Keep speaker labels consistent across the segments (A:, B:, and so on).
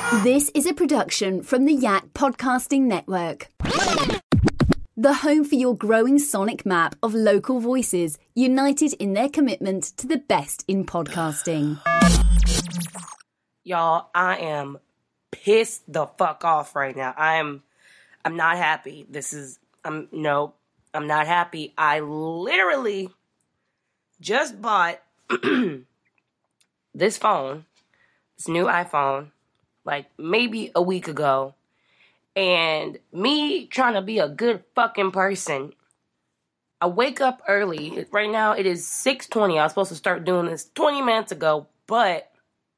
A: This is a production from the Yak Podcasting Network. The home for your growing sonic map of local voices united in their commitment to the best in podcasting.
B: Y'all, I am pissed the fuck off right now. I'm not happy. I'm not happy. I literally just bought this phone, this new iPhone, like maybe a week ago. And me trying to be a good fucking person, I wake up early. Right now it is 6:20. I was supposed to start doing this 20 minutes ago, but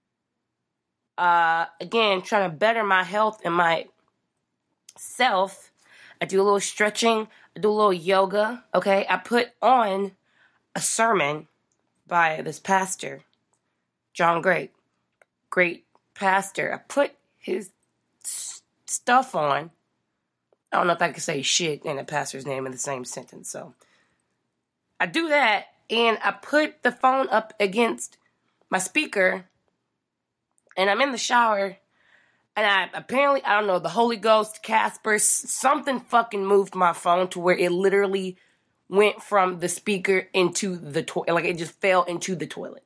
B: again, trying to better my health and my self. I do a little stretching. I do a little yoga. Okay, I put on a sermon by this pastor, John Gray. Great pastor. I put his stuff on. I don't know if I could say shit and a pastor's name in the same sentence. So I do that, and I put the phone up against my speaker, and I'm in the shower, and I don't know, the Holy Ghost, Casper, something fucking moved my phone to where it literally went from the speaker into the toilet. Like, it just fell into the toilet.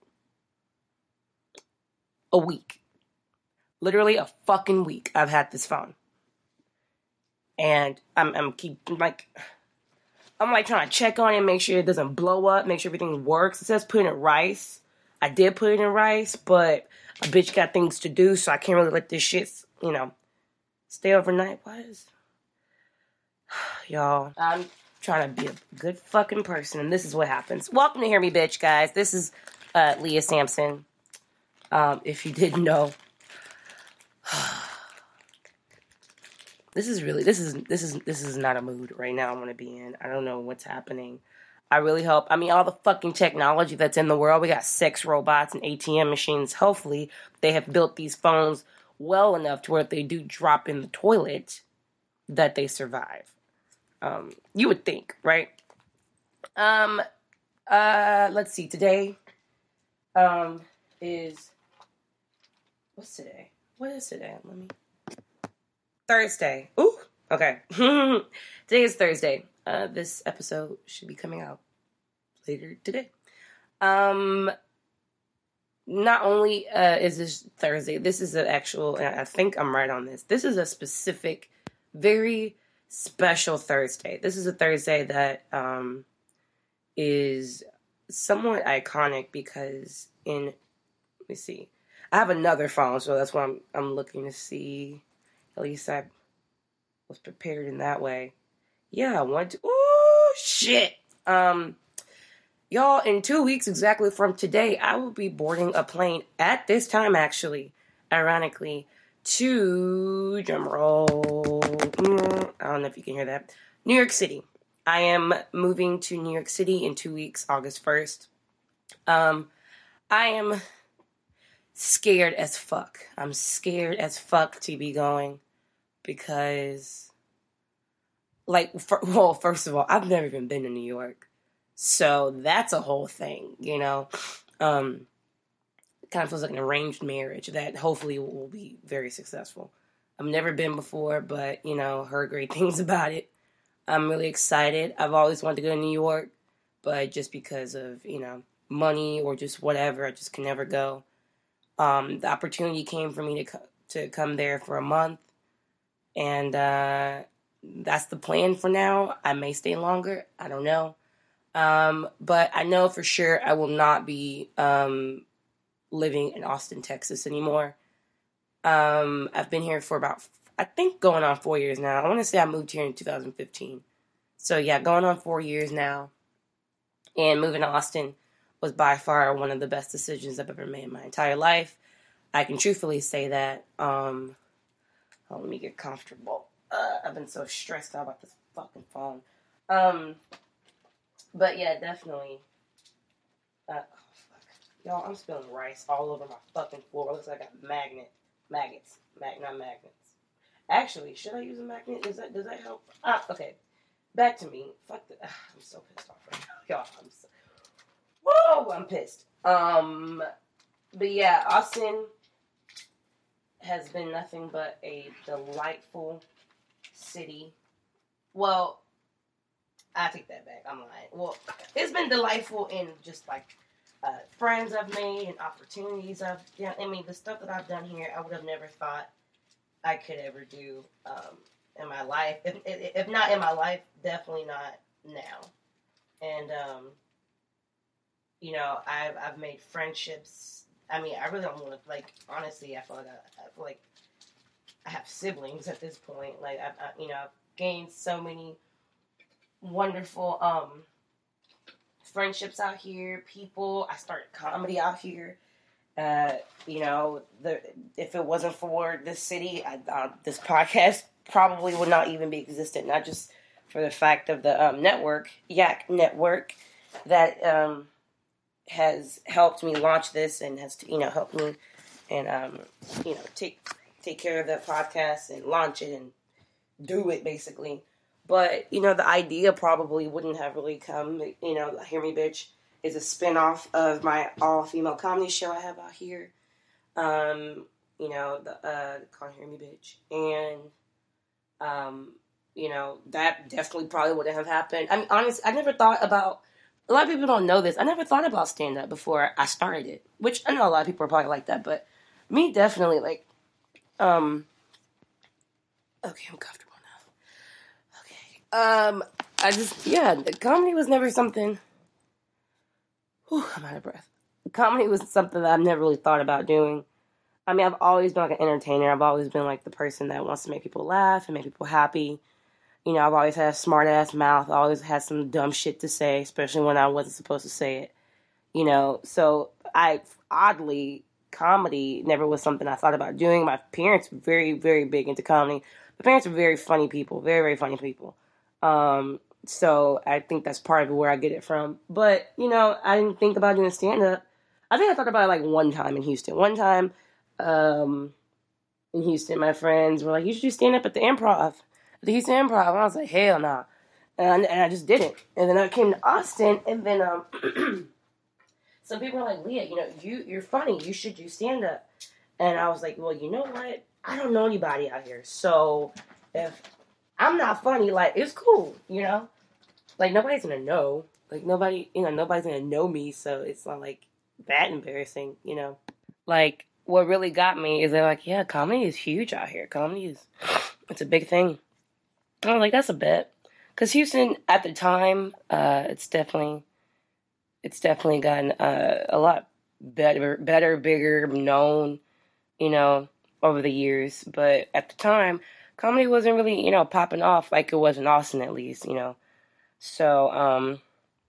B: A week. Literally a fucking week I've had this phone. And I'm trying to check on it, make sure it doesn't blow up, make sure everything works. It says put it in rice. I did put it in rice, but a bitch got things to do, so I can't really let this shit, stay overnight. Y'all, I'm trying to be a good fucking person, and this is what happens. Welcome to Hear Me Bitch, guys. This is Leah Sampson. If you didn't know. This is not a mood right now I want to be in. I don't know what's happening. I really hope. I mean, all the fucking technology that's in the world. We got sex robots and ATM machines. Hopefully, they have built these phones well enough to where if they do drop in the toilet, that they survive. You would think, right? Let's see. Today, what's today? What is today? Thursday. Ooh, okay. Today is Thursday. This episode should be coming out later today. Not only is this Thursday, this is an actual, and I think I'm right on this. This is a specific, very special Thursday. This is a Thursday that is somewhat iconic because let me see. I have another phone, so that's why I'm looking to see. At least I was prepared in that way. Yeah, I want to. Ooh, shit. Y'all, in 2 weeks exactly from today, I will be boarding a plane at this time, actually, ironically, to, drumroll, I don't know if you can hear that, New York City. I am moving to New York City in 2 weeks, August 1st. I am scared as fuck. I'm scared as fuck to be going because, first of all, I've never even been to New York. So that's a whole thing, It kind of feels like an arranged marriage that hopefully will be very successful. I've never been before, but, heard great things about it. I'm really excited. I've always wanted to go to New York, but just because of, money or just whatever, I just can never go. The opportunity came for me to come there for a month, and that's the plan for now. I may stay longer. I don't know. But I know for sure I will not be living in Austin, Texas anymore. I've been here for about, I think, going on 4 years now. I want to say I moved here in 2015. So yeah, going on 4 years now. And moving to Austin was by far one of the best decisions I've ever made in my entire life. I can truthfully say that. Let me get comfortable. I've been so stressed out about this fucking phone. But yeah, definitely. Fuck. Y'all, I'm spilling rice all over my fucking floor. It looks like I got maggots. Not magnets. Actually, should I use a magnet? Does that help? Okay. Back to me. Fuck that. I'm so pissed off right now. Y'all, I'm pissed. But yeah, Austin has been nothing but a delightful city. Well, I take that back. I'm lying. Well, it's been delightful in just like friends I've made and opportunities I've done. I mean, the stuff that I've done here, I would have never thought I could ever do in my life. If not in my life, definitely not now. And you know, I've made friendships. I mean, I really don't want to, like, honestly, I feel like I have siblings at this point. Like, I've gained so many wonderful friendships out here. People, I started comedy out here. You know, if it wasn't for this city, this podcast probably would not even be existent. Not just for the fact of the network, Yak Network, that has helped me launch this and has, helped me and, take care of the podcast and launch it and do it, basically. But, the idea probably wouldn't have really come. Hear Me Bitch is a spinoff of my all-female comedy show I have out here. Called Hear Me Bitch. And, that definitely probably wouldn't have happened. I mean, honestly, I never thought about, a lot of people don't know this, I never thought about stand-up before I started it. Which, I know a lot of people are probably like that, but me, definitely, like, okay, I'm comfortable now. Okay. The comedy was never something, I'm out of breath. Comedy was something that I've never really thought about doing. I mean, I've always been like an entertainer. I've always been like the person that wants to make people laugh and make people happy. I've always had a smart ass mouth. I always had some dumb shit to say, especially when I wasn't supposed to say it. So comedy never was something I thought about doing. My parents were very, very big into comedy. My parents were very funny people, very, very funny people. So I think that's part of where I get it from. But, I didn't think about doing stand-up. I think I thought about it like one time in Houston. One time in Houston, my friends were like, you should do stand-up at the Improv. The Houston Improv. And I was like, hell nah. And I just didn't. And then I came to Austin, and then some people were like, Leah, you're funny. You should do stand-up. And I was like, well, you know what? I don't know anybody out here. So if I'm not funny, like, it's cool, Like, nobody's going to know. Like, nobody's going to know me, so it's not, like, that embarrassing, Like, what really got me is they're like, yeah, comedy is huge out here. It's a big thing. I was like, that's a bet. Because Houston, at the time, it's definitely gotten a lot better, bigger, known, over the years. But at the time, comedy wasn't really, popping off like it was in Austin, at least, So,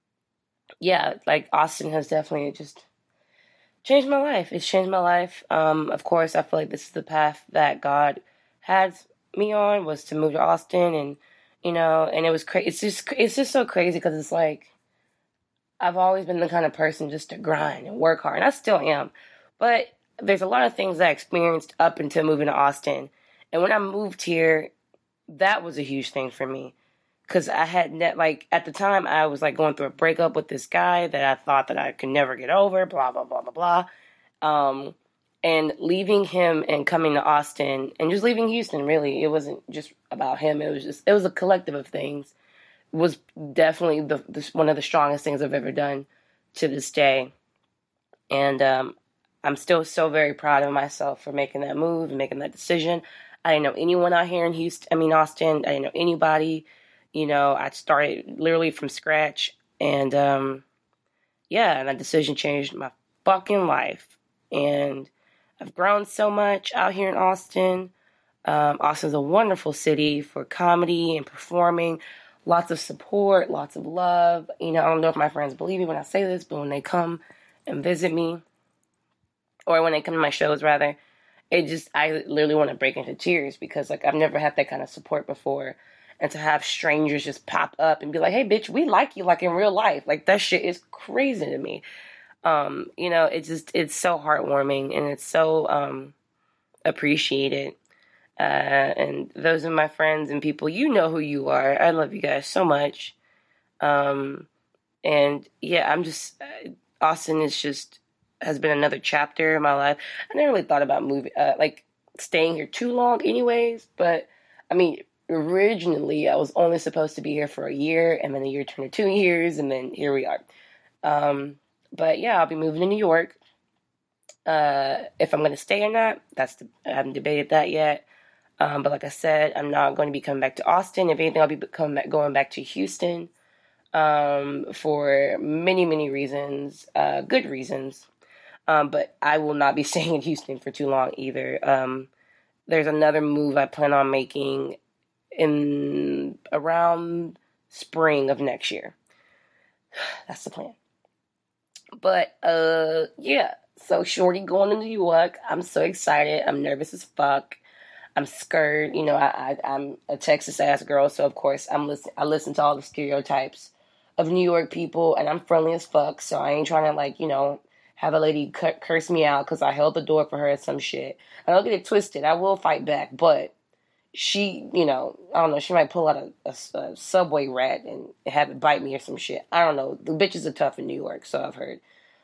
B: like, Austin has definitely just changed my life. It's changed my life. Of course, I feel like this is the path that God had me on, was to move to Austin, and and it was crazy. It's just so crazy because it's like I've always been the kind of person just to grind and work hard, and I still am. But there's a lot of things I experienced up until moving to Austin, and when I moved here, that was a huge thing for me because I had at the time I was like going through a breakup with this guy that I thought that I could never get over. Blah blah blah blah blah. And leaving him and coming to Austin and just leaving Houston, really, it wasn't just about him. It was a collective of things. It was definitely one of the strongest things I've ever done to this day. And I'm still so very proud of myself for making that move and making that decision. I didn't know anyone out here in Austin. I didn't know anybody. I started literally from scratch. And and that decision changed my fucking life. And I've grown so much out here in Austin. Austin's a wonderful city for comedy and performing. Lots of support, lots of love. I don't know if my friends believe me when I say this, but when they come and visit me, or when they come to my shows, rather, I literally want to break into tears because, like, I've never had that kind of support before. And to have strangers just pop up and be like, hey, bitch, we like you, like, in real life. Like, that shit is crazy to me. It's so heartwarming and it's so appreciated. And those are my friends and people. You know who you are. I love you guys so much. I'm just Austin has been another chapter in my life. I never really thought about moving. staying here too long anyways, but I mean, originally I was only supposed to be here for a year, and then the year turned to 2 years, and then here we are. But yeah, I'll be moving to New York. If I'm going to stay or not, I haven't debated that yet. But like I said, I'm not going to be coming back to Austin. If anything, I'll be going back to Houston for many, many reasons, good reasons. But I will not be staying in Houston for too long either. There's another move I plan on making in around spring of next year. That's the plan. But yeah. So shorty going to New York. I'm so excited. I'm nervous as fuck. I'm scared. You know, I'm a Texas ass girl, so of course I listen to all the stereotypes of New York people, and I'm friendly as fuck. So I ain't trying to, like, you know, have a lady curse me out because I held the door for her or some shit. I don't get it twisted. I will fight back, but she, you know, I don't know. She might pull out a subway rat and have it bite me or some shit. I don't know. The bitches are tough in New York, so I've heard.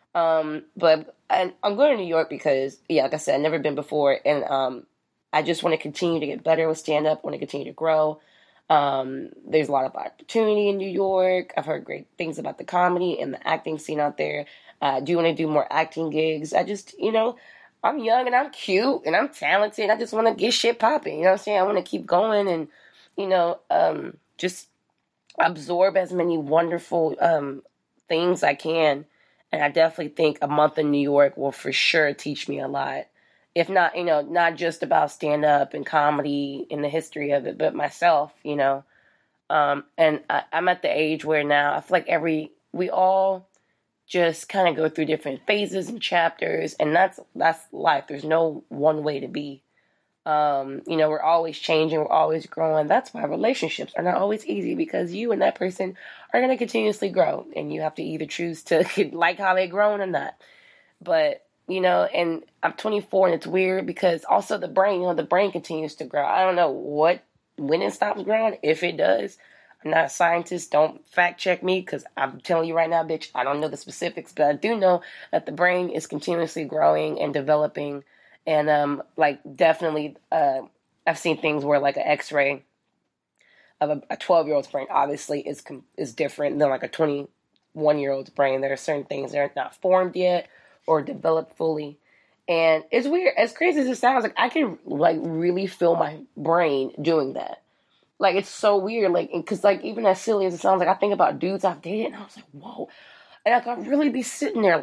B: But I'm going to New York because, yeah, like I said, I've never been before, and I just want to continue to get better with stand-up. I want to continue to grow. There's a lot of opportunity in New York. I've heard great things about the comedy and the acting scene out there. I do want to do more acting gigs. I just, you know, I'm young and I'm cute and I'm talented. I just want to get shit popping. You know what I'm saying? I want to keep going and, you know, just absorb as many wonderful things I can. And I definitely think a month in New York will for sure teach me a lot. If not, you know, not just about stand-up and comedy and the history of it, but myself, you know. And I'm at the age where now I feel like we all just kind of go through different phases and chapters, and that's life. There's no one way to be. You know, we're always changing, we're always growing. That's why relationships are not always easy, because you and that person are going to continuously grow, and you have to either choose to like how they're growing or not. But, you know, and I'm 24, and it's weird because also the brain, you know, the brain continues to grow. I don't know when it stops growing, if it does. I'm not a scientist. Don't fact check me, because I'm telling you right now, bitch, I don't know the specifics, but I do know that the brain is continuously growing and developing. And, like, definitely, I've seen things where, like, an x-ray of a 12-year-old's brain obviously is different than, like, a 21-year-old's brain. There are certain things that are not formed yet or developed fully. And it's weird. As crazy as it sounds, like, I can, like, really feel my brain doing that. Like, it's so weird, like, because, like, even as silly as it sounds, like, I think about dudes I've dated, and I was like, whoa. And, like, I really be sitting there,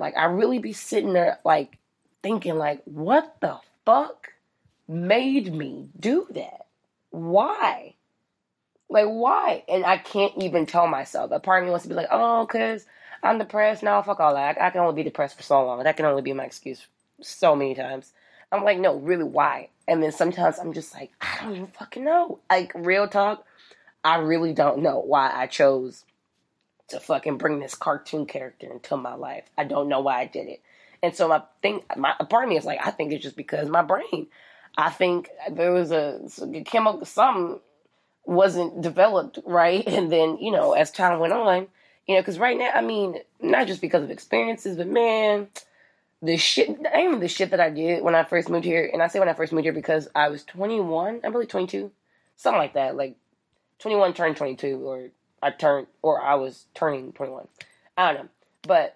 B: like, thinking, like, what the fuck made me do that? Why? Like, why? And I can't even tell myself. A part of me wants to be like, oh, because I'm depressed. No, fuck all that. I can only be depressed for so long. That can only be my excuse so many times. I'm like, no, really, why? And then sometimes I'm just like, I don't even fucking know. Like, real talk, I really don't know why I chose to fucking bring this cartoon character into my life. I don't know why I did it. And so a part of me is like, I think it's just because my brain. I think there was a chemical, something wasn't developed right. And then, you know, as time went on, you know, because right now, I mean, not just because of experiences, but man, the shit that I did when I first moved here, and I say when I first moved here because I was 21, I believe 22, something like that, like 21 turned 22, or I was turning 21. I don't know. But,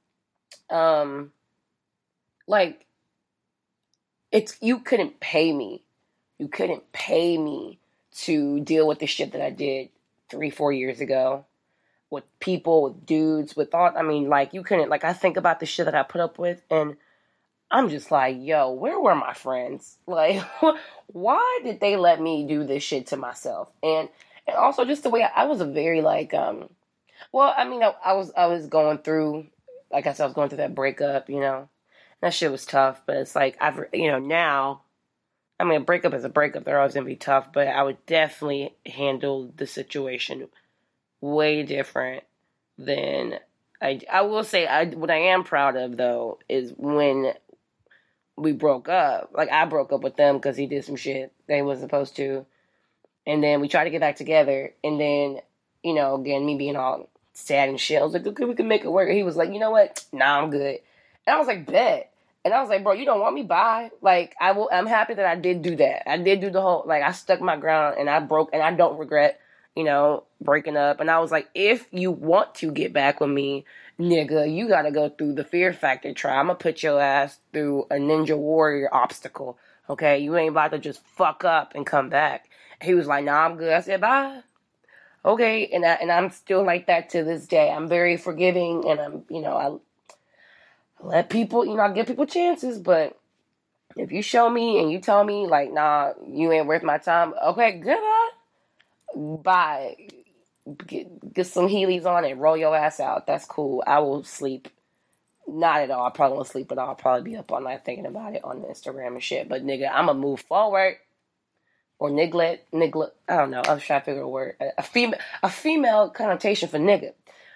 B: like, you couldn't pay me. You couldn't pay me to deal with the shit that I did 3-4 years ago. With people, with dudes, with all, I mean, like, you couldn't, like, I think about the shit that I put up with, and I'm just like, yo, where were my friends? Like, why did they let me do this shit to myself? And also just the way I was a very, like, well, I mean, I was going through, like I said, I was going through that breakup, you know, that shit was tough, but it's like, you know, now, I mean, a breakup is a breakup, they're always going to be tough, but I would definitely handle the situation way different than I will say. What I am proud of, though, is when we broke up. Like, I broke up with them because he did some shit they wasn't supposed to, and then we tried to get back together, and then, you know, again, me being all sad and shit, I was like, okay, we can make it work. And he was like, you know what? Nah, I'm good. And I was like, bet. And I was like, bro, you don't want me? Bye. Like, I'm happy that I did do that. I did do the whole, like, I stuck my ground and I broke, and I don't regret, breaking up. And I was like, if you want to get back with me, nigga, you gotta go through the Fear Factor trial. I'm gonna put your ass through a Ninja Warrior obstacle. Okay? You ain't about to just fuck up and come back. He was like, nah, I'm good. I said, bye. Okay. And I'm still like that to this day. I'm very forgiving, and I let people, I give people chances, but if you show me and you tell me, like, nah, you ain't worth my time, okay, goodbye. Bye. Get some Heelys on and roll your ass out. That's cool. I will sleep. Not at all. I probably won't sleep at all. I'll probably be up all night thinking about it on Instagram and shit. But, nigga, I'm going to move forward. Or neglect. I don't know. I was trying to figure a word. A female connotation for nigga.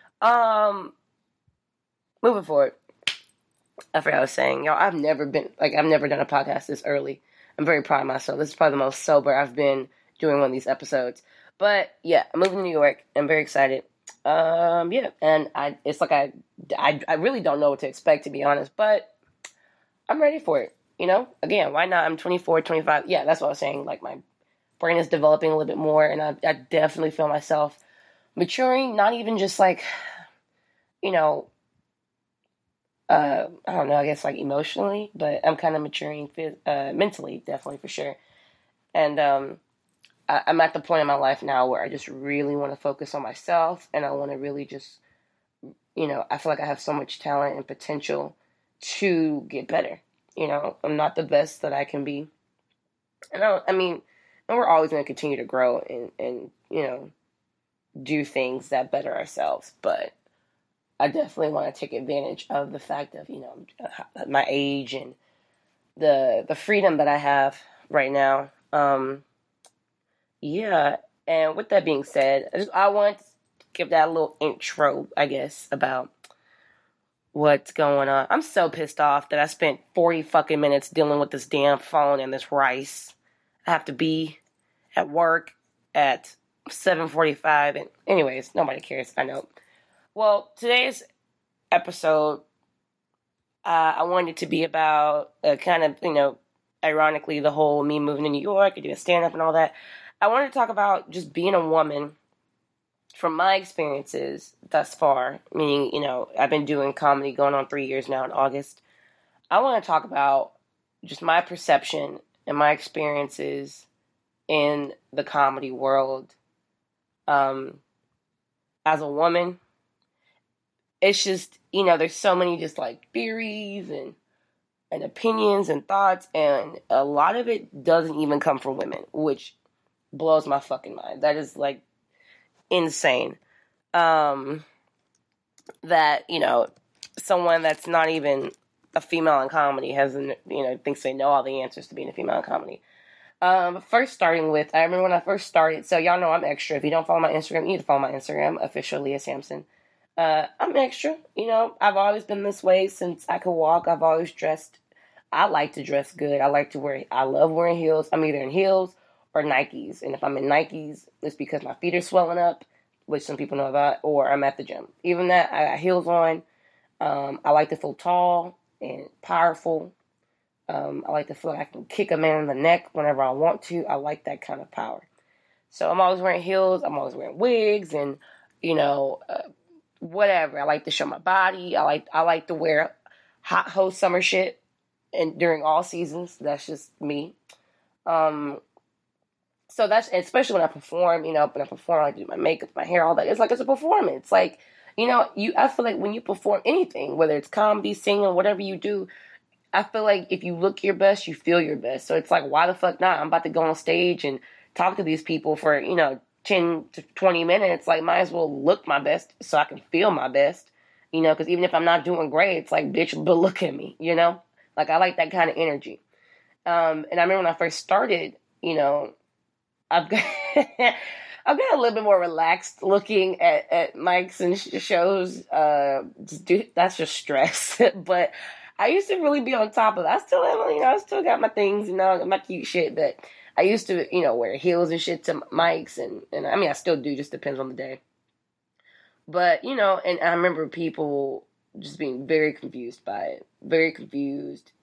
B: Moving forward. I forgot what I was saying. Y'all, I've never done a podcast this early. I'm very proud of myself. This is probably the most sober I've been doing one of these episodes. But, yeah, I'm moving to New York. I'm very excited. Yeah, and it's like I really don't know what to expect, to be honest. But I'm ready for it, Again, why not? I'm 24, 25. Yeah, that's what I was saying. Like, my brain is developing a little bit more, and I definitely feel myself maturing. Not even just, like, I don't know, I guess, like, emotionally, but I'm kind of maturing mentally, definitely, for sure. And I'm at the point in my life now where I just really want to focus on myself, and I want to really just, I feel like I have so much talent and potential to get better. I'm not the best that I can be. And and we're always going to continue to grow and do things that better ourselves, but I definitely want to take advantage of the fact of, my age and the freedom that I have right now. Yeah. And with that being said, I want to give that a little intro, I guess, about what's going on. I'm so pissed off that I spent 40 fucking minutes dealing with this damn phone and this rice. I have to be at work at 7:45. And anyways, nobody cares. I know. Well, today's episode, I wanted it to be about kind of, ironically, the whole me moving to New York and doing stand-up and all that. I wanted to talk about just being a woman from my experiences thus far, meaning, I've been doing comedy going on 3 years now in August. I want to talk about just my perception and my experiences in the comedy world as a woman. It's just, there's so many just like theories and opinions and thoughts, and a lot of it doesn't even come from women, which blows my fucking mind. That is like insane. That, someone that's not even a female in comedy thinks they know all the answers to being a female in comedy. First starting with, I remember when I first started, so y'all know I'm extra. If you don't follow my Instagram, you need to follow my Instagram, official Leah Sampson. I'm extra, I've always been this way since I could walk. I've always dressed, I like to dress good. I love wearing heels. I'm either in heels or Nikes. And if I'm in Nikes, it's because my feet are swelling up, which some people know about, or I'm at the gym. Even that, I got heels on. I like to feel tall and powerful. I like to feel like I can kick a man in the neck whenever I want to. I like that kind of power. So I'm always wearing heels. I'm always wearing wigs and, whatever. I like to show my body. I like to wear hot hoe summer shit and during all seasons. That's just me. So that's, especially when I perform, when I perform, I like to do my makeup, my hair, all that. It's like, it's a performance. Like, I feel like when you perform anything, whether it's comedy, singing, whatever you do, I feel like if you look your best, you feel your best. So it's like, why the fuck not? I'm about to go on stage and talk to these people for, 10 to 20 minutes, like, might as well look my best so I can feel my best, because even if I'm not doing great, it's like, bitch, but look at me, like, I like that kind of energy. And I remember when I first started, I've got a little bit more relaxed looking at mics and shows. That's just stress. But I used to really be on top of it. I still am, I still got my things, my cute shit, but I used to, wear heels and shit to mics, and I still do, just depends on the day. But, and I remember people just being very confused by it, very confused,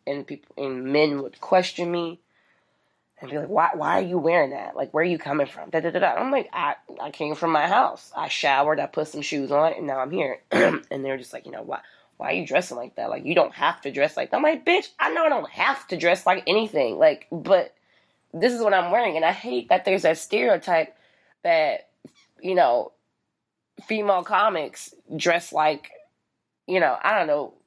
B: and men would question me and be like, why are you wearing that? Like, where are you coming from? Da, da, da, da. I'm like, I came from my house. I showered, I put some shoes on, and now I'm here. And they're just like, why are you dressing like that? Like, you don't have to dress like that. I'm like, bitch, I know I don't have to dress like anything. Like, but this is what I'm wearing. And I hate that there's that stereotype that, female comics dress like, I don't know,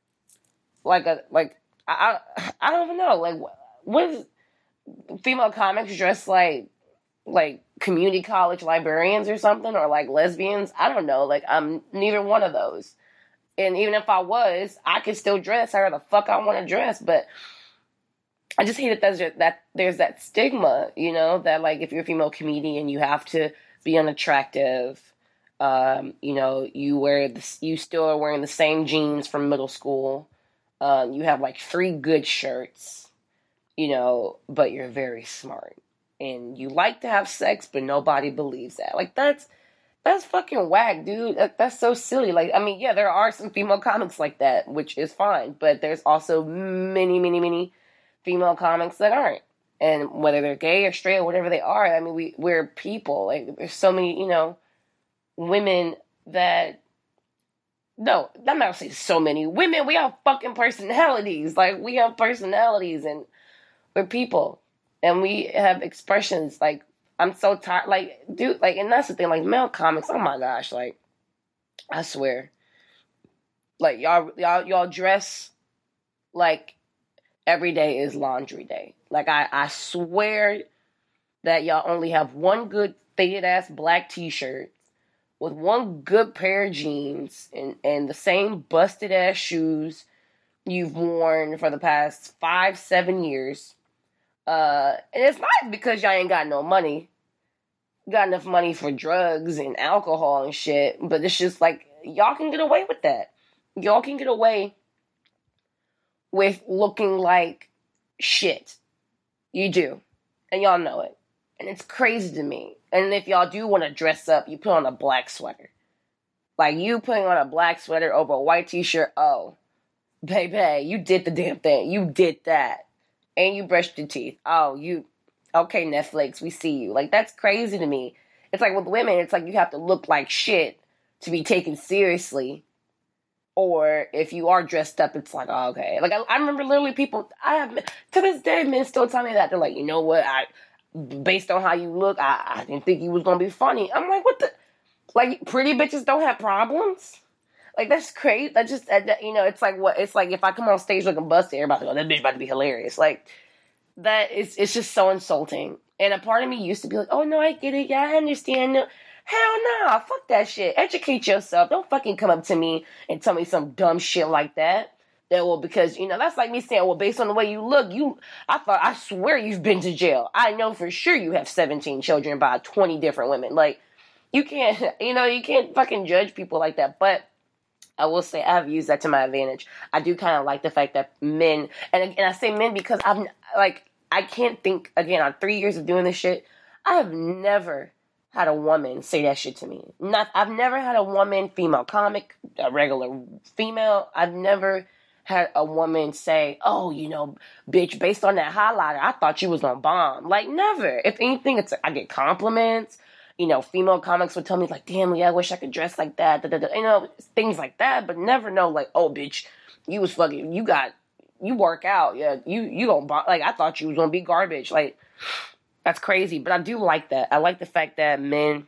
B: I don't even know, like, what is female comics dress like community college librarians or something, or like lesbians? I don't know, like, I'm neither one of those. And even if I was, I could still dress however the fuck I want to dress, but I just hate that there's that stigma, that, like, if you're a female comedian, you have to be unattractive. You still are wearing the same jeans from middle school. You have like 3 good shirts, but you're very smart. And you like to have sex, but nobody believes that. Like, that's fucking whack, dude. That's so silly. Like, I mean, yeah, there are some female comics like that, which is fine. But there's also many, many, many female comics that aren't. And whether they're gay or straight or whatever they are, I mean, we're people. Like, there's so many, women that... No, I'm not gonna say so many. Women, we have fucking personalities. Like, we have personalities, and we're people. And we have expressions. Like, I'm so tired. Like, dude, like, and that's the thing. Like, male comics, oh my gosh, like, I swear. Like, y'all dress like every day is laundry day. Like, I swear that y'all only have one good faded-ass black t-shirt with one good pair of jeans and the same busted-ass shoes you've worn for the past 5-7 years. And it's not because y'all ain't got no money. Got enough money for drugs and alcohol and shit. But it's just like, y'all can get away with that. Y'all can get away with looking like shit. You do. And y'all know it. And it's crazy to me. And if y'all do want to dress up, you put on a black sweater. Like, you putting on a black sweater over a white t-shirt, oh, baby, you did the damn thing. You did that. And you brushed your teeth. Oh, okay, Netflix, we see you. Like, that's crazy to me. It's like with women, it's like you have to look like shit to be taken seriously. Or if you are dressed up, it's like, oh, okay. Like, I remember literally people, to this day, men still tell me that. They're like, you know what, based on how you look, I didn't think you was going to be funny. I'm like, what the? Like, pretty bitches don't have problems? Like, that's crazy. That just, it's like what? It's like if I come on stage looking busted, everybody's like, oh, that bitch about to be hilarious. Like, it's just so insulting. And a part of me used to be like, oh, no, I get it. Yeah, I understand. No. Hell no. Fuck that shit. Educate yourself. Don't fucking come up to me and tell me some dumb shit like that. Well, because, that's like me saying, well, based on the way you look, I swear you've been to jail. I know for sure you have 17 children by 20 different women. Like, you can't, you can't fucking judge people like that. But I will say I've used that to my advantage. I do kind of like the fact that men, and I say men because I can't think, again, on 3 years of doing this shit, I have never had a woman say that shit to me. I've never had a woman, female comic, a regular female, I've never had a woman say, oh, bitch, based on that highlighter, I thought you was gonna bomb. Like, never. If anything, I get compliments. Female comics would tell me, like, damn, yeah, I wish I could dress like that. Da, da, da. Things like that, but never know, like, oh, bitch, you was fucking, you work out. Yeah, you gonna bomb. Like, I thought you was gonna be garbage. Like, that's crazy. But I do like that. I like the fact that men,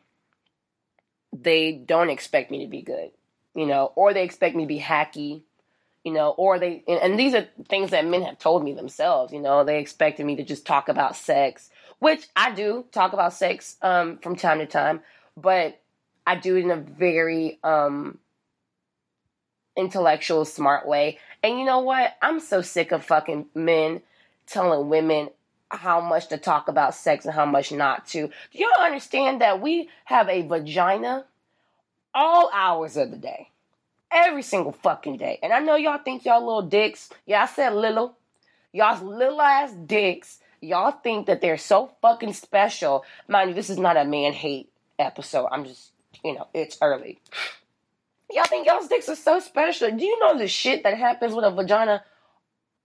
B: they don't expect me to be good, or they expect me to be hacky. Or and these are things that men have told me themselves, they expected me to just talk about sex, which I do talk about sex, from time to time, but I do it in a very, intellectual, smart way. And you know what? I'm so sick of fucking men telling women how much to talk about sex and how much not to. Do y'all understand that we have a vagina all hours of the day? Every single fucking day. And I know y'all think y'all little dicks. Yeah, I said little. Y'all's little ass dicks. Y'all think that they're so fucking special. Mind you, this is not a man hate episode. I'm just, it's early. Y'all think y'all's dicks are so special. Do you know the shit that happens with a vagina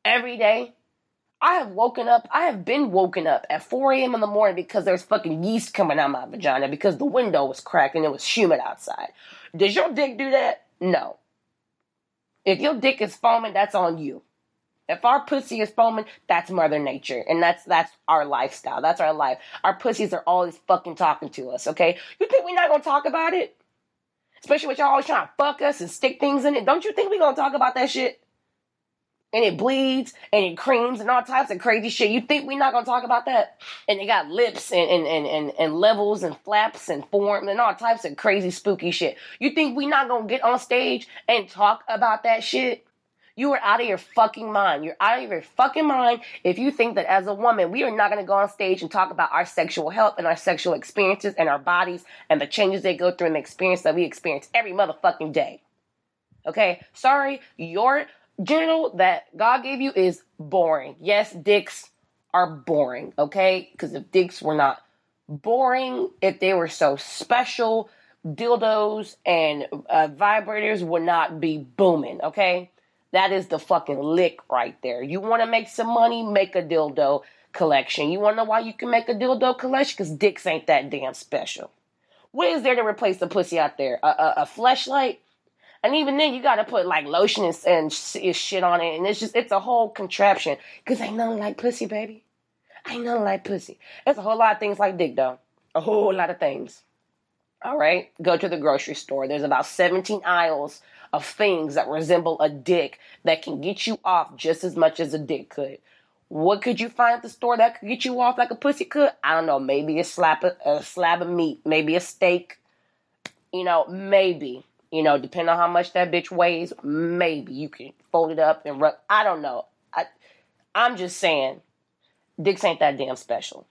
B: every day. I have been woken up at 4 a.m. in the morning because there's fucking yeast coming out my vagina because the window was cracked and it was humid outside. Does your dick do that? No. If your dick is foaming, that's on you. If our pussy is foaming, that's Mother Nature. And that's our lifestyle. That's our life. Our pussies are always fucking talking to us, okay? You think we're not gonna talk about it? Especially with y'all always trying to fuck us and stick things in it. Don't you think we're gonna talk about that shit? And it bleeds, and it creams, and all types of crazy shit. You think we're not gonna talk about that? And it got lips, and levels, and flaps, and form, and all types of crazy, spooky shit. You think we not gonna get on stage and talk about that shit? You are out of your fucking mind. You're out of your fucking mind if you think that as a woman, we are not gonna go on stage and talk about our sexual health and our sexual experiences and our bodies and the changes they go through and the experience that we experience every motherfucking day. Okay? Sorry, your genital that God gave you is boring. Yes, dicks are boring, okay? Because if dicks were not boring, if they were so special, dildos and vibrators would not be booming, okay? That is the fucking lick right there. You want to make some money? Make a dildo collection. You want to know why you can make a dildo collection? Because dicks ain't that damn special. What is there to replace the pussy out there? A fleshlight? And even then, you got to put like lotion and shit on it. And it's a whole contraption. Because ain't nothing like pussy, baby. Ain't nothing like pussy. There's a whole lot of things like dick, though. A whole lot of things. All right? Go to the grocery store. There's about 17 aisles of things that resemble a dick that can get you off just as much as a dick could. What could you find at the store that could get you off like a pussy could? I don't know. Maybe a slab of meat. Maybe a steak. Maybe. Depending on how much that bitch weighs, maybe you can fold it up and rub. I don't know. I'm just saying, dicks ain't that damn special.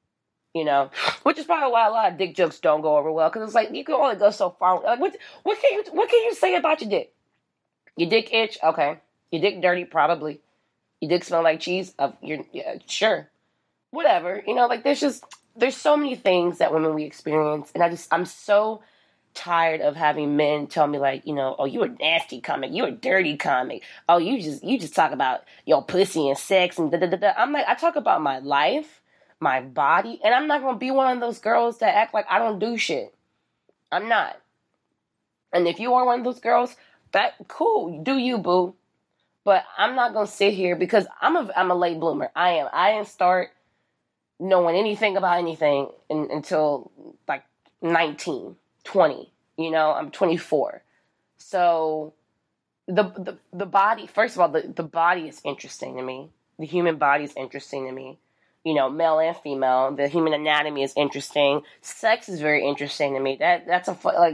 B: Which is probably why a lot of dick jokes don't go over well. Because it's like, you can only go so far. Like, what can you say about your dick? Your dick itch? Okay. Your dick dirty? Probably. Your dick smell like cheese? Sure. Whatever. There's so many things that women we experience. And I'm so tired of having men tell me like, oh, you a nasty comic, you a dirty comic, oh, you just talk about your pussy and sex and da-da-da-da. I'm like, I talk about my life, my body, and I'm not gonna be one of those girls that act like I don't do shit. I'm not. And if you are one of those girls, that cool, do you, boo. But I'm not gonna sit here because I'm a late bloomer. I didn't start knowing anything about anything until like 19. 20, I'm 24. So the body, first of all, the body is interesting to me. The human body is interesting to me. Male and female. The human anatomy is interesting. Sex is very interesting to me. That's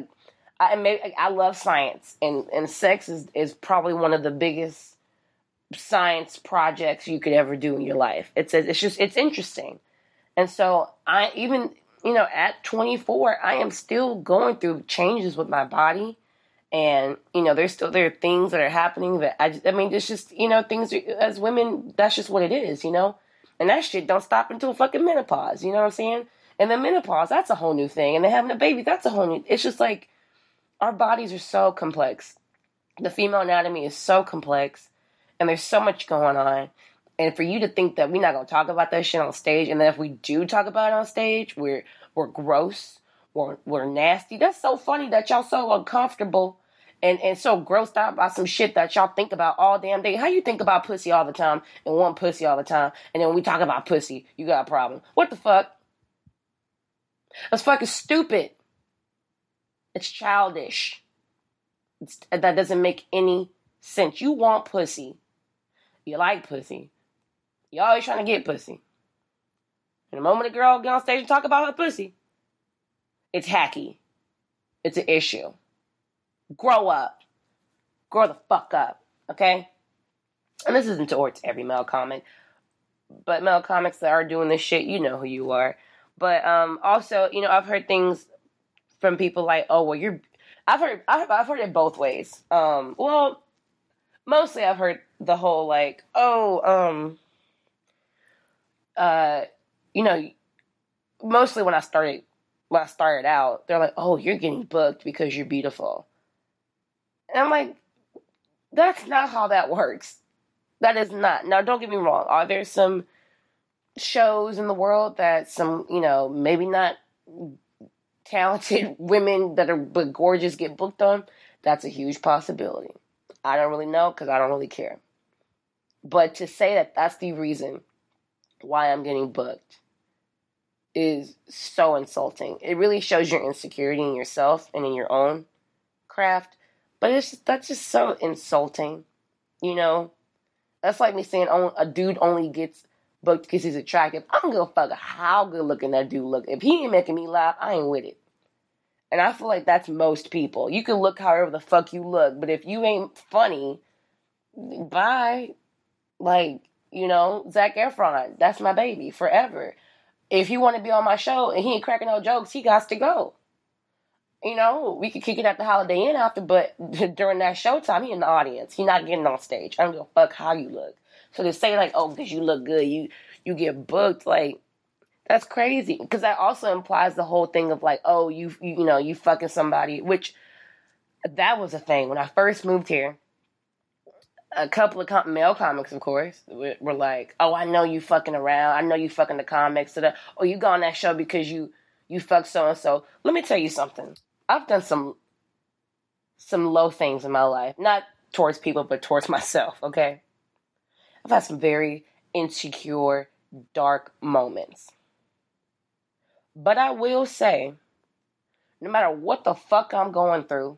B: I love science, and sex is probably one of the biggest science projects you could ever do in your life. It's interesting. And so at 24, I am still going through changes with my body. And, there are things that are happening that it's just, things as women, that's just what it is, And that shit don't stop until fucking menopause, you know what I'm saying? And then menopause, that's a whole new thing. And then having a baby, that's a whole new, it's just like, our bodies are so complex. The female anatomy is so complex. And there's so much going on. And for you to think that we're not going to talk about that shit on stage, and then if we do talk about it on stage, we're gross, we're nasty. That's so funny that y'all so uncomfortable and so grossed out by some shit that y'all think about all damn day. How you think about pussy all the time and want pussy all the time, and then when we talk about pussy, you got a problem? What the fuck? That's fucking stupid. It's childish. That doesn't make any sense. You want pussy. You like pussy. You always trying to get pussy. And the moment a girl get on stage and talk about her pussy, it's hacky. It's an issue. Grow up. Grow the fuck up. Okay? And this isn't towards every male comic. But male comics that are doing this shit, you know who you are. But also, I've heard things from people like, oh, well, you're... I've heard it both ways. Well, mostly I've heard the whole like, mostly when I started out, they're like, oh, you're getting booked because you're beautiful. And I'm like, that's not how that works. That is not. Now, don't get me wrong. Are there some shows in the world that some, maybe not talented women that are but gorgeous get booked on? That's a huge possibility. I don't really know because I don't really care. But to say that that's the reason why I'm getting booked is so insulting. It really shows your insecurity in yourself and in your own craft. But that's just so insulting, That's like me saying a dude only gets booked because he's attractive. I don't give a fuck how good looking that dude look. If he ain't making me laugh, I ain't with it. And I feel like that's most people. You can look however the fuck you look, but if you ain't funny, bye. Like, Zac Efron, that's my baby forever. If he want to be on my show and he ain't cracking no jokes, he got to go. We could kick it at the Holiday Inn after, but during that showtime, he in the audience. He not getting on stage. I don't give a fuck how you look. So to say like, oh, because you look good, you get booked, like, that's crazy. Because that also implies the whole thing of like, oh, you fucking somebody, which that was a thing. When I first moved here, a couple of male comics, of course, were like, oh, I know you fucking around. I know you fucking the comics. Or you go on that show because you fuck so-and-so. Let me tell you something. I've done some low things in my life. Not towards people, but towards myself, okay? I've had some very insecure, dark moments. But I will say, no matter what the fuck I'm going through,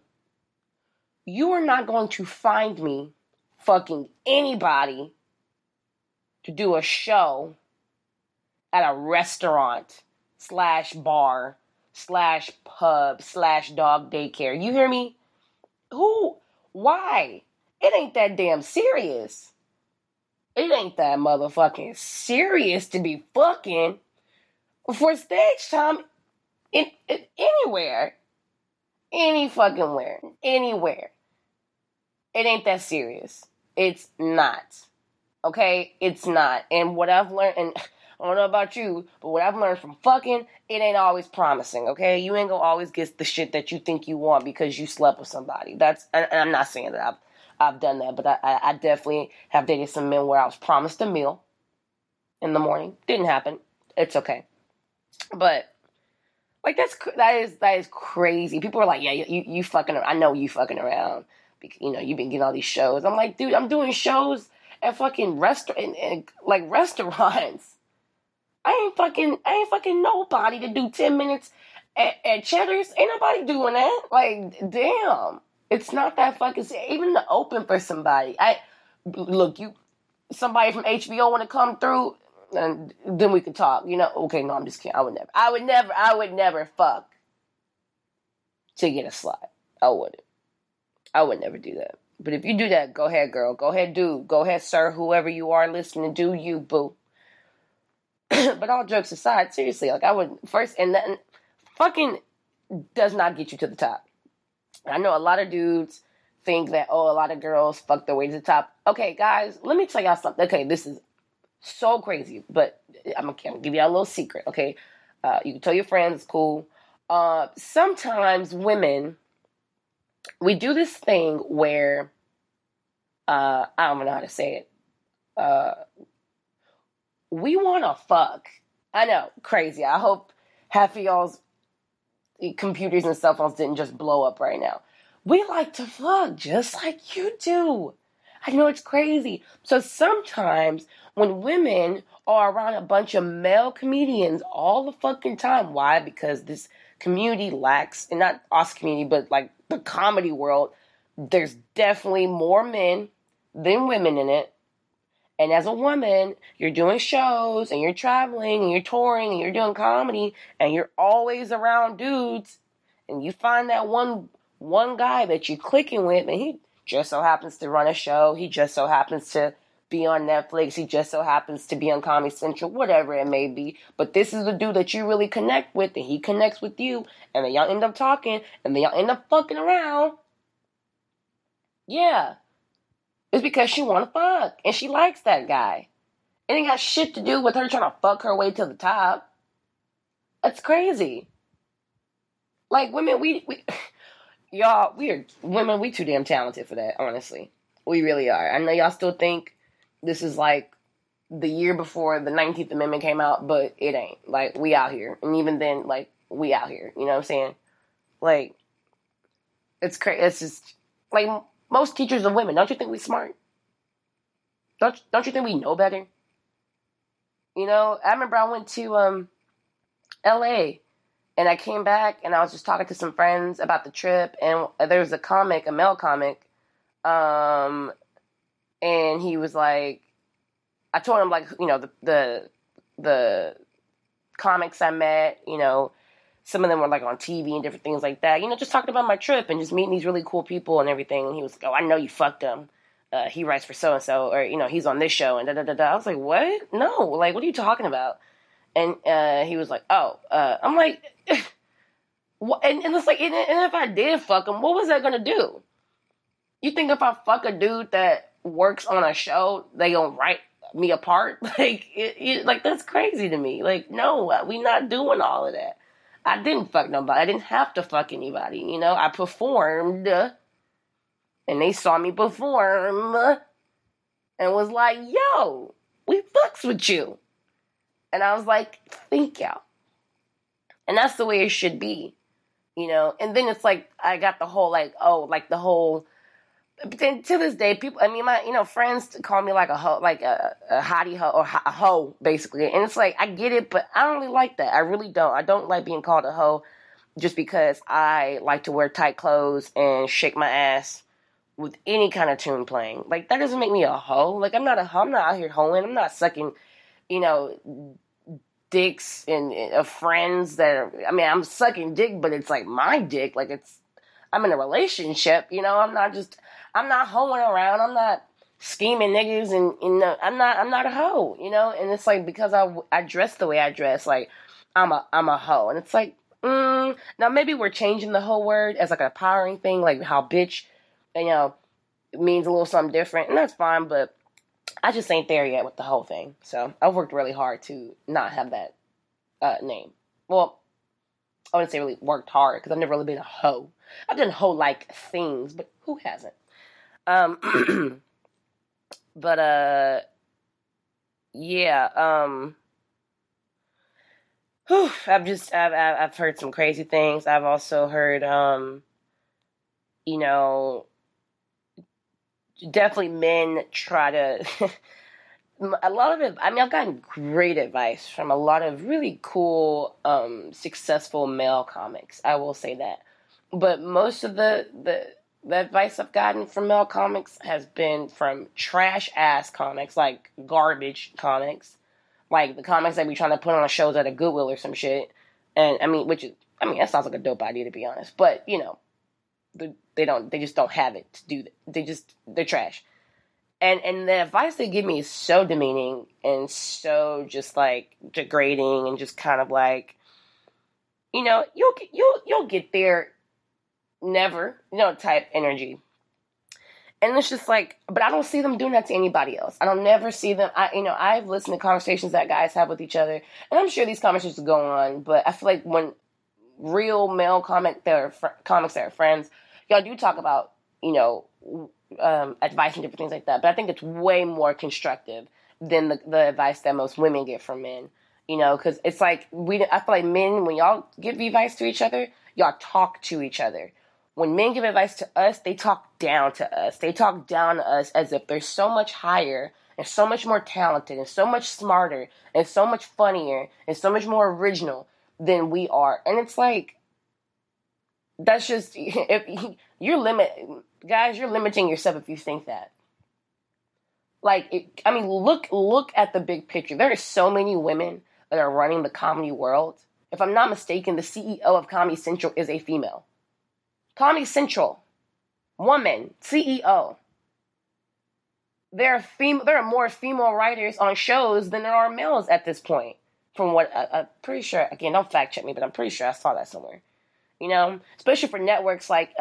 B: you are not going to find me fucking anybody to do a show at a restaurant /bar /pub /dog daycare. You hear me? Who? Why? It ain't that damn serious. It ain't that motherfucking serious to be fucking for stage time in anywhere. Any fucking where. Anywhere. It ain't that serious. It's not. Okay? It's not. And what I've learned, and I don't know about you, but what I've learned from fucking, it ain't always promising, okay? You ain't gonna always get the shit that you think you want because you slept with somebody. And I'm not saying that I've done that, but I definitely have dated some men where I was promised a meal in the morning. Didn't happen. It's okay. But like that is crazy. People are like, yeah, you fucking. I know you fucking around. You've been getting all these shows. I'm like, dude, I'm doing shows at fucking restaurants. I ain't fucking nobody to do 10 minutes at Cheddar's. Ain't nobody doing that. Like, damn. It's not that fucking, even to open for somebody. Somebody from HBO want to come through, and then we can talk. Okay, no, I'm just kidding. I would never fuck to get a slot. I wouldn't. I would never do that. But if you do that, go ahead, girl. Go ahead, dude. Go ahead, sir. Whoever you are listening, do you, boo. But all jokes aside, seriously, like I would first, and then fucking does not get you to the top. I know a lot of dudes think that, a lot of girls fuck their way to the top. Okay, guys, let me tell y'all something. Okay, this is so crazy, but I'm gonna give y'all a little secret, okay? You can tell your friends, it's cool. Sometimes women, we do this thing where, I don't know how to say it. We want to fuck. I know, crazy. I hope half of y'all's computers and cell phones didn't just blow up right now. We like to fuck just like you do. I know it's crazy. So sometimes when women are around a bunch of male comedians all the fucking time, why? Because this community lacks, and not us community, but like the comedy world, there's definitely more men than women in it. And as a woman, you're doing shows, and you're traveling, and you're touring, and you're doing comedy, and you're always around dudes, and you find that one guy that you're clicking with, and he just so happens to run a show, he just so happens to be on Netflix, he just so happens to be on Comedy Central, whatever it may be, but this is the dude that you really connect with, and he connects with you, and then y'all end up talking, and then y'all end up fucking around. Yeah. It's because she want to fuck, and she likes that guy. It ain't got shit to do with her trying to fuck her way to the top. That's crazy. Like, women, y'all, we are women, we too damn talented for that, honestly. We really are. I know y'all still think this is like the year before the 19th Amendment came out, but it ain't. Like, we out here. And even then, like, we out here. You know what I'm saying? Like, it's crazy. It's just, like, most teachers are women. Don't you think we smart? Don't you think we know better? You know, I remember I went to L.A., and I came back, and I was just talking to some friends about the trip, and there was a male comic, and he was like, I told him, like, you know, the comics I met, you know, some of them were, like, on TV and different things like that, you know, just talking about my trip and just meeting these really cool people and everything, and he was like, oh, I know you fucked him. He writes for so-and-so, or, you know, he's on this show, and da-da-da-da. I was like, what? No, like, what are you talking about? And he was like, oh, I'm like, and it's like, and if I did fuck him, what was that gonna do? You think if I fuck a dude that works on a show, they gonna write me apart? Like, like, that's crazy to me. Like, no, we not doing all of that. I didn't fuck nobody. I didn't have to fuck anybody, you know? I performed, and they saw me perform, and was like, yo, we fucks with you. And I was like, thank y'all. And that's the way it should be, you know? And then it's like, I got the whole, like, oh, like the whole, but then to this day, people, I mean, my, you know, friends call me like a hoe, like a hottie hoe, or a hoe, basically. And it's like, I get it, but I don't really like that. I really don't. I don't like being called a hoe just because I like to wear tight clothes and shake my ass with any kind of tune playing. Like, that doesn't make me a hoe. Like, I'm not a hoe. I'm not out here hoeing. I'm not sucking, you know, dicks and of friends that are, I mean, I'm sucking dick, but it's like my dick. Like, I'm in a relationship, you know? I'm not hoeing around. I'm not scheming niggas, and, you know, I'm not a hoe, you know? And it's like, because I dress the way I dress, like, I'm a hoe. And it's like, now maybe we're changing the hoe word as like a empowering thing, like how bitch, you know, it means a little something different, and that's fine, but I just ain't there yet with the whole thing. So I've worked really hard to not have that name. Well, I wouldn't say really worked hard, because I've never really been a hoe. I've done hoe-like things, but who hasn't? But yeah. I've heard some crazy things. I've also heard, you know, definitely men try to, a lot of it, I mean, I've gotten great advice from a lot of really cool, successful male comics. I will say that. But most of the advice I've gotten from male comics has been from trash-ass comics, like garbage comics, like the comics that be trying to put on shows at a Goodwill or some shit. And, I mean, that sounds like a dope idea, to be honest. But, you know, they just don't have it to do that. They're trash. And the advice they give me is so demeaning and so just, like, degrading and just kind of like, you know, you'll get there, never, you know, type energy. And it's just like, but I don't see them doing that to anybody else. I don't never see them. I've listened to conversations that guys have with each other, and I'm sure these conversations go on, but I feel like when real male comics that are friends, y'all do talk about, you know, advice and different things like that. But I think it's way more constructive than the advice that most women get from men. You know, because it's like, I feel like men, when y'all give advice to each other, y'all talk to each other. When men give advice to us, they talk down to us. They talk down to us as if they're so much higher and so much more talented and so much smarter and so much funnier and so much more original than we are. And it's like, that's just, if you're limiting yourself if you think that. Like, look at the big picture. There are so many women that are running the comedy world. If I'm not mistaken, the CEO of Comedy Central is a female. Comedy Central, woman, CEO. There are more female writers on shows than there are males at this point. From what I'm pretty sure, again, don't fact check me, but I'm pretty sure I saw that somewhere. You know, especially for networks like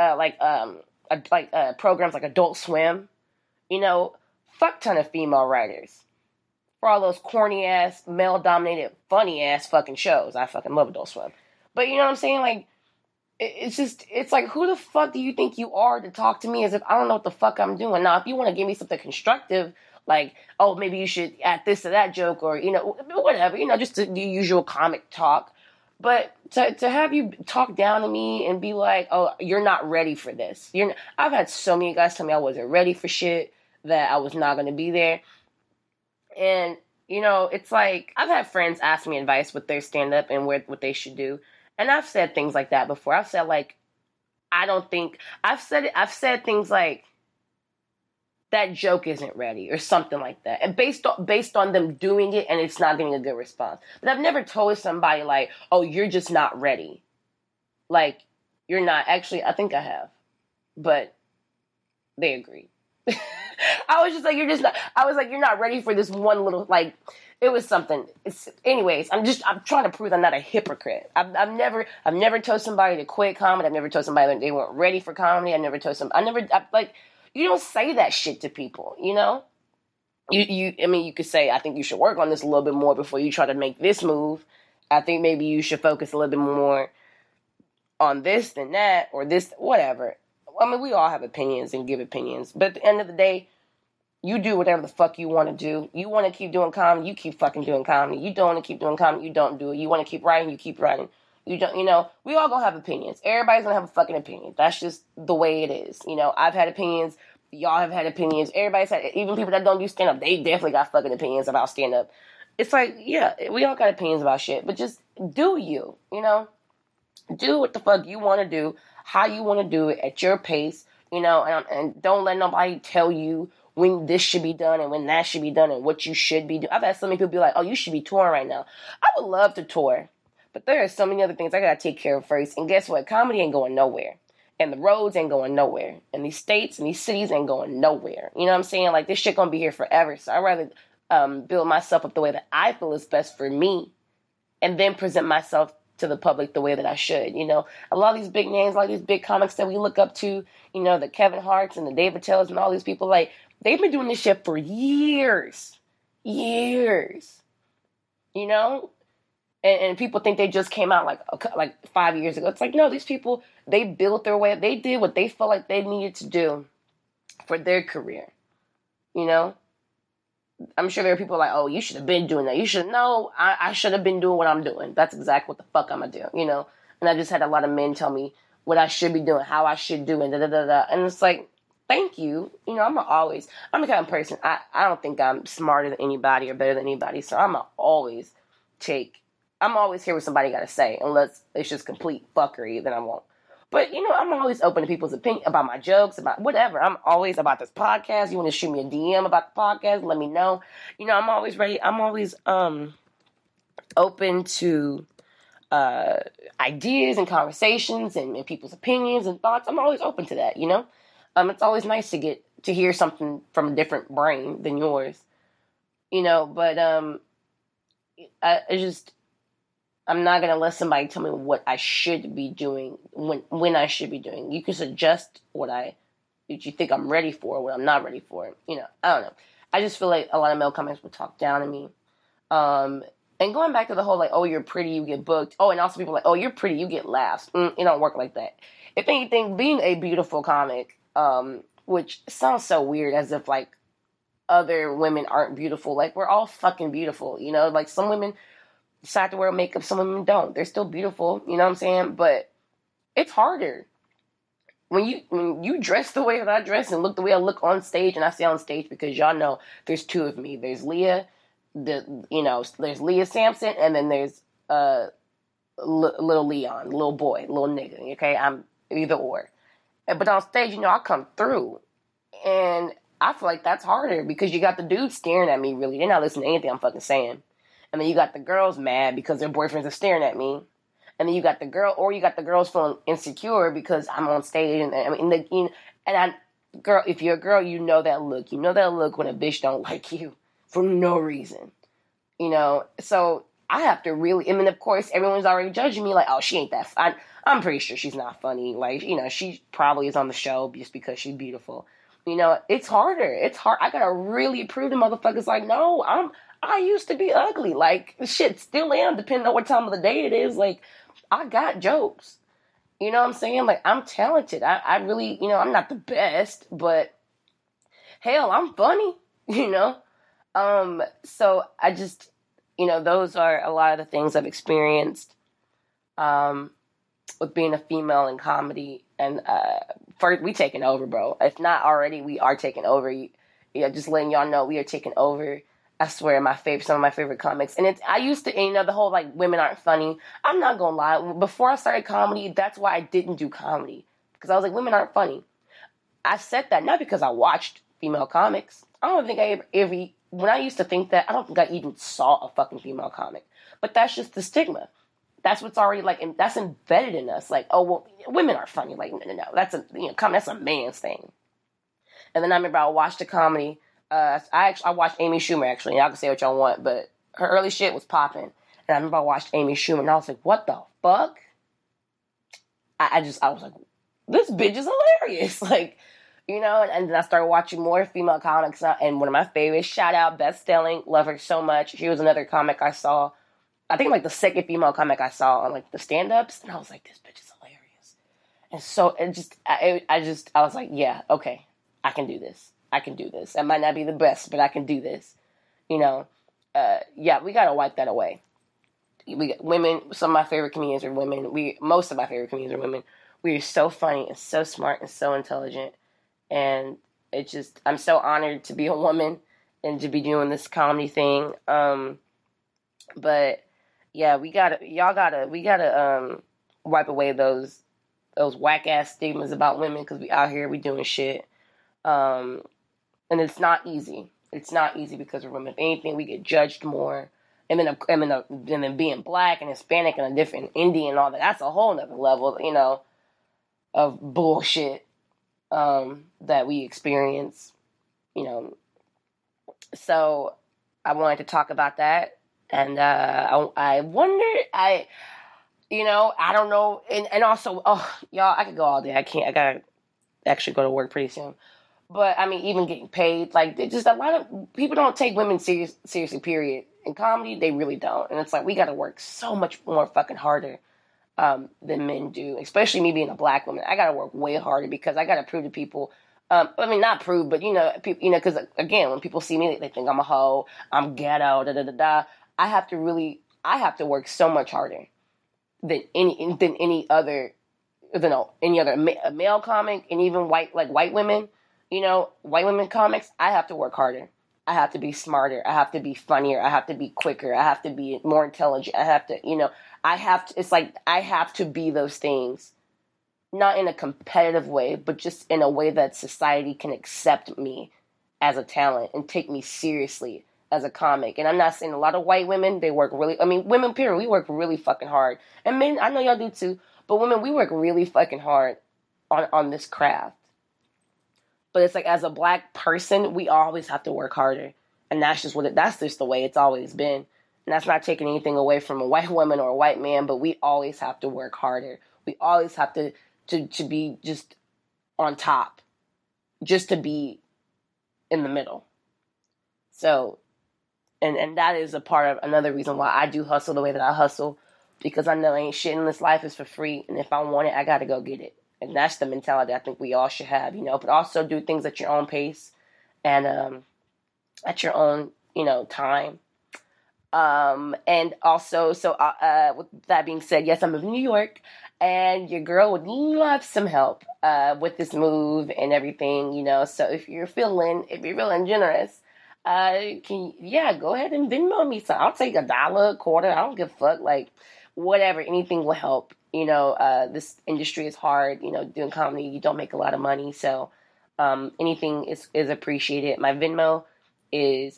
B: programs like Adult Swim. You know, fuck ton of female writers for all those corny ass, male dominated, funny ass fucking shows. I fucking love Adult Swim, but you know what I'm saying, like. It's like, who the fuck do you think you are to talk to me as if I don't know what the fuck I'm doing? Now, if you want to give me something constructive Like, oh, maybe you should add this to that joke, or, whatever, just the usual comic talk. But to have you talk down to me and be like, oh, you're not ready for this. I've had so many guys tell me I wasn't ready for shit, that I was not going to be there. And, it's like, I've had friends ask me advice with their stand-up and what they should do. And I've said things like that before. I've said, like, I've said things like, that joke isn't ready, or something like that. And based on them doing it, and it's not getting a good response. But I've never told somebody, like, oh, you're just not ready. Like, you're not. Actually, I think I have. But they agree. I was just like, you're not ready for this one little, like, it was something. Anyways, I'm trying to prove I'm not a hypocrite. I've never told somebody to quit comedy. I've never told somebody that they weren't ready for comedy. You don't say that shit to people, You could say, I think you should work on this a little bit more before you try to make this move. I think maybe you should focus a little bit more on this than that, or this, whatever. I mean, we all have opinions and give opinions. But at the end of the day, you do whatever the fuck you want to do. You want to keep doing comedy, you keep fucking doing comedy. You don't want to keep doing comedy, you don't do it. You want to keep writing, you keep writing. You don't, we all gonna have opinions. Everybody's gonna have a fucking opinion. That's just the way it is. I've had opinions. Y'all have had opinions. Everybody's had, even people that don't do stand-up, they definitely got fucking opinions about stand-up. It's like, yeah, we all got opinions about shit, but just do you, Do what the fuck you want to do, how you want to do it, at your pace, and don't let nobody tell you when this should be done and when that should be done and what you should be doing. I've had so many people be like, oh, you should be touring right now. I would love to tour. But there are so many other things I gotta take care of first. And guess what? Comedy ain't going nowhere. And the roads ain't going nowhere. And these states and these cities ain't going nowhere. You know what I'm saying? Like, this shit gonna be here forever. So I'd rather build myself up the way that I feel is best for me. And then present myself to the public the way that I should. A lot of these big names, a lot of these big comics that we look up to, the Kevin Harts and the Dave Attell's and all these people, like, they've been doing this shit for years. Years. And people think they just came out like 5 years ago. It's like, no, these people, they built their way. They did what they felt like they needed to do for their career. I'm sure there are people like, oh, you should have been doing that. I should have been doing what I'm doing. That's exactly what the fuck I'm going to do, And I just had a lot of men tell me what I should be doing, how I should do it, da-da-da-da. And it's like, thank you. I'm the kind of person, I don't think I'm smarter than anybody or better than anybody. So I'm always here with somebody got to say, unless it's just complete fuckery, then I won't. But, I'm always open to people's opinion about my jokes, about whatever. I'm always about this podcast. You want to shoot me a DM about the podcast, let me know. I'm always ready. I'm always open to ideas and conversations and people's opinions and thoughts. I'm always open to that, It's always nice to get to hear something from a different brain than yours, but I'm not going to let somebody tell me what I should be doing, when I should be doing. You can suggest what you think I'm ready for, what I'm not ready for. I don't know. I just feel like a lot of male comics would talk down to me. And going back to the whole, like, oh, you're pretty, you get booked. Oh, and also people like, oh, you're pretty, you get laughs. It don't work like that. If anything, being a beautiful comic, which sounds so weird, as if, like, other women aren't beautiful. Like, we're all fucking beautiful, Like, some women decide to wear makeup, some women don't. They're still beautiful, you know what I'm saying? But it's harder. When you dress the way that I dress and look the way I look on stage, and I say on stage because y'all know there's two of me. There's Leah, there's Leah Sampson, and then there's little Leon, little boy, little nigga, okay? I'm either or. But on stage, I come through. And I feel like that's harder because you got the dudes staring at me, really. They're not listening to anything I'm fucking saying. And then you got the girls mad because their boyfriends are staring at me. And then you got the girls feeling insecure because I'm on stage. Girl, if you're a girl, you know that look. You know that look when a bitch don't like you for no reason. So I have to really, of course, everyone's already judging me like, oh, she ain't that fun. I'm pretty sure she's not funny. Like, she probably is on the show just because she's beautiful. It's harder. It's hard. I gotta really prove to motherfuckers like, no, I used to be ugly. Like, shit, still am, depending on what time of the day it is. Like, I got jokes. You know what I'm saying? Like, I'm talented. I really, I'm not the best, but hell, I'm funny. you know? So I just, those are a lot of the things I've experienced with being a female in comedy. And we taking over, bro. If not already, we are taking over. Just letting y'all know we are taking over. I swear, some of my favorite comics. And I used to, the whole, like, women aren't funny. I'm not gonna lie. Before I started comedy, that's why I didn't do comedy. Because I was like, women aren't funny. I said that not because I watched female comics. I don't think when I used to think that, I don't think I even saw a fucking female comic. But that's just the stigma. That's what's already, like, and that's embedded in us. Like, oh, well, women are funny. Like, no. That's a man's thing. And then I remember I watched a comedy. I watched Amy Schumer, actually. Y'all can say what y'all want, but her early shit was popping. And I remember I watched Amy Schumer, and I was like, what the fuck? I was like, this bitch is hilarious. Like, and then I started watching more female comics. And one of my favorites, shout out, Beth Stelling, love her so much. She was another comic I saw. I think, like, the second female comic I saw on, like, the stand-ups. And I was like, this bitch is hilarious. And so I was like, yeah, okay, I can do this. I can do this. I might not be the best, but I can do this. Yeah, we got to wipe that away. We got women. Some of my favorite comedians are women. Most of my favorite comedians are women. We are so funny and so smart and so intelligent. And I'm so honored to be a woman and to be doing this comedy thing. But yeah, we gotta wipe away those whack ass stigmas about women, because we out here, we doing shit. And it's not easy. It's not easy because we're women. If anything, we get judged more. And then being black and Hispanic and a different Indian and all that, that's a whole nother level, of bullshit that we experience, So I wanted to talk about that. And I wonder, I don't know. And also, y'all, I could go all day. I can't. I got to actually go to work pretty soon. But, I mean, even getting paid, like, just a lot of people don't take women seriously, period. In comedy, they really don't. And it's like, we got to work so much more fucking harder than men do. Especially me being a black woman. I got to work way harder because I got to prove to people, not prove, but, because, again, when people see me, they think I'm a hoe, I'm ghetto, da-da-da-da. I have to work so much harder than any other male comic, and even white women. White women comics, I have to work harder. I have to be smarter. I have to be funnier. I have to be quicker. I have to be more intelligent. I have to, it's like I have to be those things, not in a competitive way, but just in a way that society can accept me as a talent and take me seriously as a comic. And I'm not saying a lot of white women, they work really, women, period, we work really fucking hard. And men, I know y'all do too, but women, we work really fucking hard on this craft. But it's like, as a black person, we always have to work harder. And that's just the way it's always been. And that's not taking anything away from a white woman or a white man, but we always have to work harder. We always have to be just on top, just to be in the middle. So, and that is a part of another reason why I do hustle the way that I hustle, because I know ain't shit in this life is for free. And if I want it, I got to go get it. And that's the mentality I think we all should have, but also do things at your own pace and at your own, time. And also, with that being said, yes, I'm in New York, and your girl would love some help with this move and everything, So if you're feeling generous, go ahead and Venmo me some. I'll take $1, $0.25. I don't give a fuck. Like, whatever, anything will help. This industry is hard. Doing comedy, you don't make a lot of money, so anything is appreciated. My Venmo is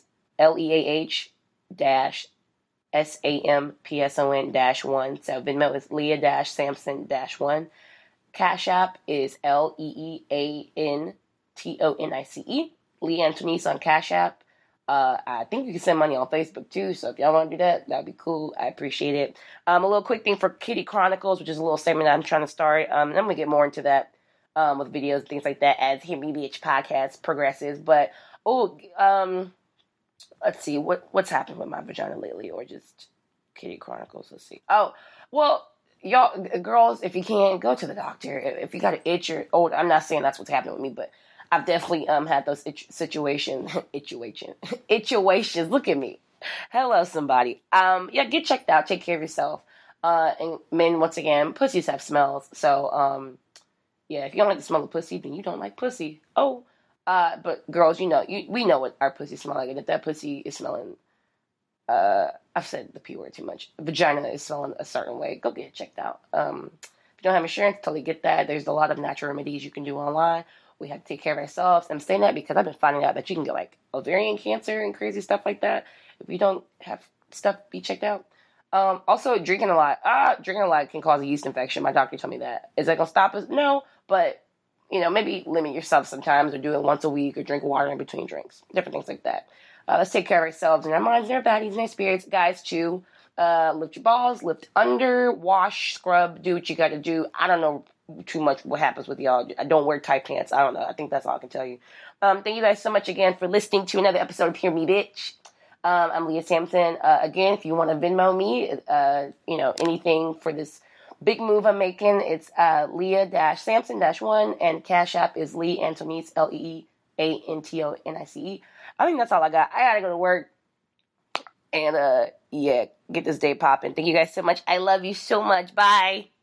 B: LEAH-SAMPSON-1. So Venmo is Leah-Samson-1. Cash App is LEEANTONICE. Leah Antonice on Cash App. I think you can send money on Facebook too, so if y'all want to do that, that'd be cool. I appreciate it. A little quick thing for Kitty Chronicles, which is a little segment that I'm trying to start. I'm going to get more into that with videos and things like that as Hear Me Bitch podcast progresses. But, let's see, what's happened with my vagina lately, or just Kitty Chronicles. Let's see. Oh, well, y'all, girls, if you can, go to the doctor. If you got an itch I'm not saying that's what's happening with me, but I've definitely had those situations. Situations. Look at me. Hello, somebody. Yeah, get checked out. Take care of yourself. And men, once again, pussies have smells. So, yeah, if you don't like the smell of pussy, then you don't like pussy. Oh, but girls, we know what our pussy smell like. And if that pussy is smelling, I've said the P word too much. Vagina is smelling a certain way. Go get it checked out. If you don't have insurance, totally get that. There's a lot of natural remedies you can do online. We have to take care of ourselves. I'm saying that because I've been finding out that you can get like ovarian cancer and crazy stuff like that. If you don't have stuff, be checked out. Also, drinking a lot. Drinking a lot can cause a yeast infection. My doctor told me that. Is that going to stop us? No, but, maybe limit yourself sometimes or do it once a week or drink water in between drinks. Different things like that. Let's take care of ourselves and our minds and our bodies and our spirits. Guys, too. Lift your balls, lift under, wash, scrub, do what you got to do. I don't know too much what happens with y'all. I don't wear tight pants. I don't know. I think that's all I can tell you. Thank you guys so much again for listening to another episode of Hear Me Bitch. I'm Leah Sampson. Again, if you want to Venmo me, anything for this big move I'm making, it's Leah-Sampson-1, and Cash App is Lee Antonice, LeeAntonice. I think that's all I got. I gotta go to work and, get this day popping. Thank you guys so much. I love you so much. Bye.